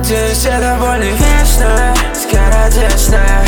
Надеюсь, эта боль не вечная, скоротечная.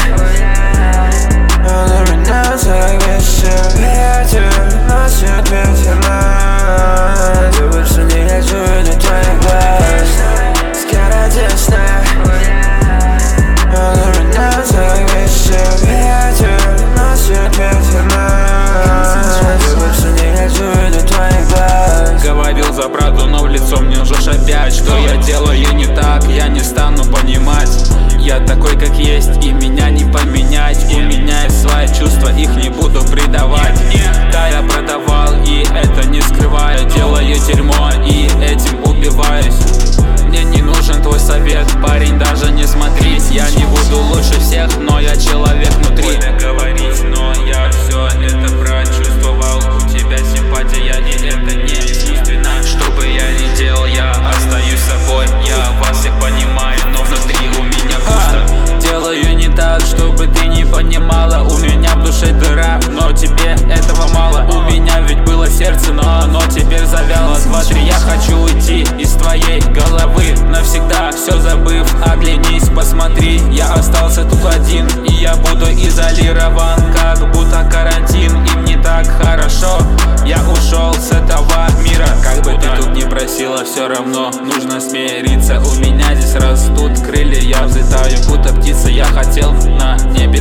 Она меня так бесит. Ветер носит ветерно. Я больше не хочу видеть твоих глаз. Скоротечная. Она меня так бесит. Ветер носит ветерно. Я больше не хочу видеть твоих глаз. Говорил за правду, но в лицо мне лжешь опять. Что я делаю не так, я не стану понимать. Я такой, как есть, и меня не поменять. У меня есть свои чувства, их не буду предавать. Да, я продавал, и это не скрываю. Делаю дерьмо, и этим убиваюсь. Мне не нужен твой совет, парень, даже не смотрись. Я не буду лучше всех, но я человек внутри. Больно говорить, но я все это прочувствовал. У тебя симпатия, и это не искусственно. Что бы я ни делал, я остаюсь собой. Я вас всех понимаю, но внутри у меня пусто. Делаю не так, чтобы ты не понимала. У меня в душе дыра, но тебе этого мало. У меня ведь было сердце, но оно теперь завяло. Смотри, я хочу уйти из твоей головы навсегда, все забыв, оглянись, посмотри. Я остался тут один, и я буду изолирован, как будто карантин. Им не так хорошо, я ушел с этого мира. Как бы ты тут не просила, все равно нужно смириться. У меня здесь растут крылья, я взлетаю, будто птица. Я хотел на небе